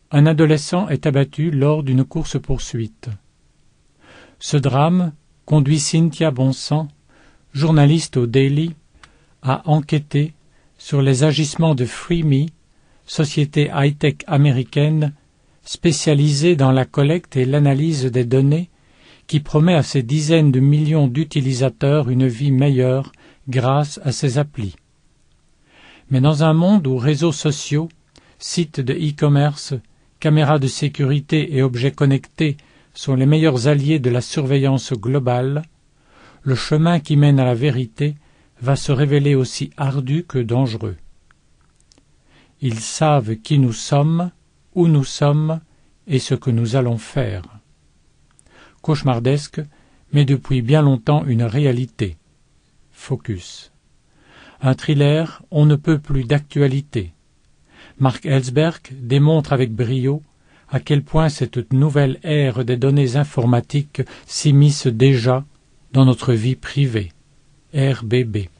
Un adolescent est abattu lors d'une course-poursuite. Ce drame conduit Cynthia Bonsan, journaliste au Daily, à enquêter sur les agissements de FreeMe, société high-tech américaine spécialisée dans la collecte et l'analyse des données qui promet à ses dizaines de millions d'utilisateurs une vie meilleure grâce à ses applis. Mais dans un monde où réseaux sociaux, sites de e-commerce, caméras de sécurité et objets connectés sont les meilleurs alliés de la surveillance globale, le chemin qui mène à la vérité va se révéler aussi ardu que dangereux. Ils savent qui nous sommes, où nous sommes et ce que nous allons faire. Cauchemardesque, mais depuis bien longtemps une réalité. Focus. Un thriller on ne peut plus d'actualité. Mark Ellsberg démontre avec brio à quel point cette nouvelle ère des données informatiques s'immisce déjà dans notre vie privée. RBB.